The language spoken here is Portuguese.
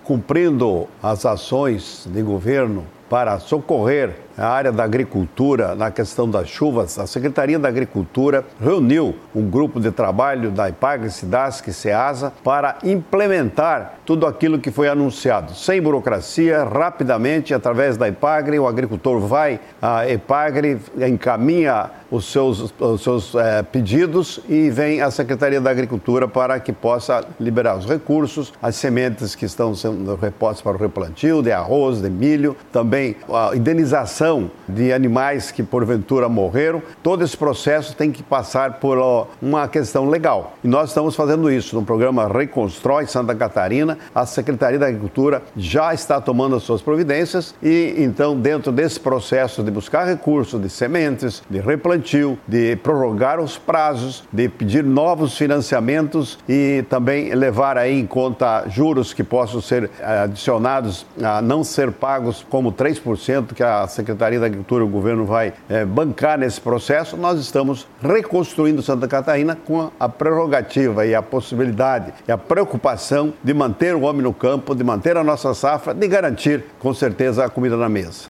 cumprindo as ações de governo para socorrer a área da agricultura na questão das chuvas, a Secretaria da Agricultura reuniu um grupo de trabalho da Epagre, SIDASC e SEASA para implementar tudo aquilo que foi anunciado. Sem burocracia, rapidamente, através da Epagre, o agricultor vai à Epagre, encaminha os seus pedidos e vem à Secretaria da Agricultura para que possa liberar os recursos, as sementes que estão sendo repostas para o replantio, de arroz, de milho, também a indenização de animais que porventura morreram. Todo esse processo tem que passar por uma questão legal. E nós estamos fazendo isso no programa Reconstrói Santa Catarina. A Secretaria da Agricultura já está tomando as suas providências e então dentro desse processo de buscar recursos de sementes, de replantio, de prorrogar os prazos, de pedir novos financiamentos e também levar aí em conta juros que possam ser adicionados a não ser pagos como 3% que a Secretaria da Agricultura e o governo vai bancar nesse processo. Nós estamos reconstruindo Santa Catarina com a prerrogativa e a possibilidade e a preocupação de manter o homem no campo, de manter a nossa safra, de garantir com certeza a comida na mesa.